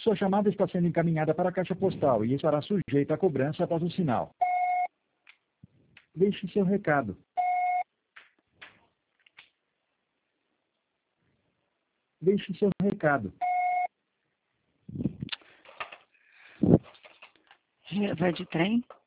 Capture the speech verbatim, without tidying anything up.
Sua chamada está sendo encaminhada para a caixa postal e estará sujeita a cobrança após o sinal. Deixe seu recado. Deixe seu recado. Vai de trem?